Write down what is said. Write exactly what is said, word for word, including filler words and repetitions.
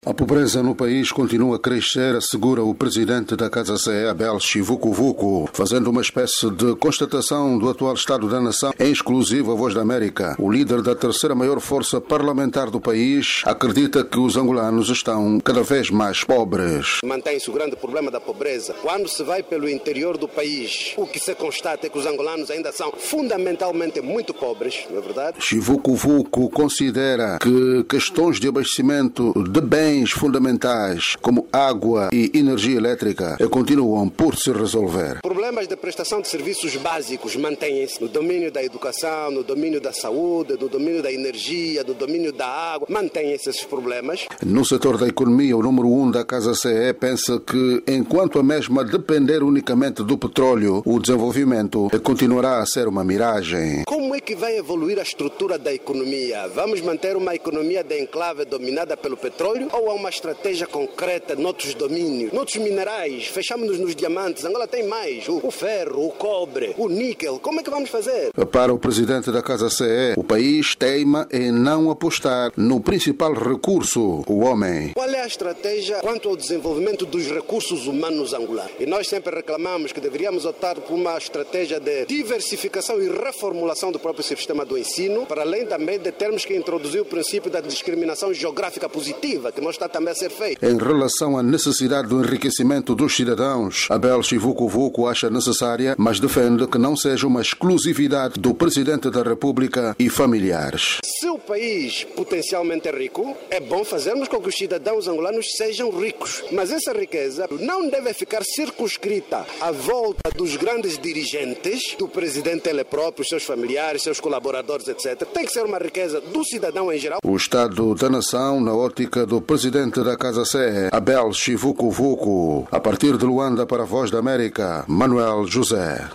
A pobreza no país continua a crescer, assegura o presidente da Casa C E, Abel Chivukuvuku, fazendo uma espécie de constatação do atual estado da nação. Em exclusiva Voz da América, o líder da terceira maior força parlamentar do país acredita que os angolanos estão cada vez mais pobres. Mantém-se o grande problema da pobreza. Quando se vai pelo interior do país, o que se constata é que os angolanos ainda são fundamentalmente muito pobres, não é verdade? Chivukuvuku considera que questões de abastecimento de bens fundamentais como água e energia elétrica continuam por se resolver. Problemas de prestação de serviços básicos mantêm-se no domínio da educação, no domínio da saúde, no domínio da energia, no domínio da água. Mantêm-se esses problemas. No setor da economia, o número um da Casa C E pensa que, enquanto a mesma depender unicamente do petróleo, o desenvolvimento continuará a ser uma miragem. Como é que vai evoluir a estrutura da economia? Vamos manter uma economia de enclave dominada pelo petróleo ou há uma estratégia concreta noutros domínios, noutros minerais? Fechamos-nos nos diamantes, Angola tem mais, o, o ferro, o cobre, o níquel. Como é que vamos fazer? Para o presidente da Casa C E, o país teima em não apostar no principal recurso, o homem. Qual é a estratégia quanto ao desenvolvimento dos recursos humanos angolanos? E nós sempre reclamamos que deveríamos optar por uma estratégia de diversificação e reformulação do próprio sistema do ensino, para além também de termos que introduzir o princípio da discriminação geográfica positiva, que não está também a ser feito. Em relação à necessidade do enriquecimento dos cidadãos, Abel Chivukuvuku acha necessária, mas defende que não seja uma exclusividade do Presidente da República e familiares. Se o país potencialmente é rico, é bom fazermos com que os cidadãos angolanos sejam ricos. Mas essa riqueza não deve ficar circunscrita à volta dos grandes dirigentes, do Presidente ele próprio, seus familiares, seus colaboradores, etcétera. Tem que ser uma riqueza do cidadão em geral. O Estado da Nação, na ótica do Presidente da Casa C E, Abel Chivukuvuku. A partir de Luanda para a Voz da América, Manuel José.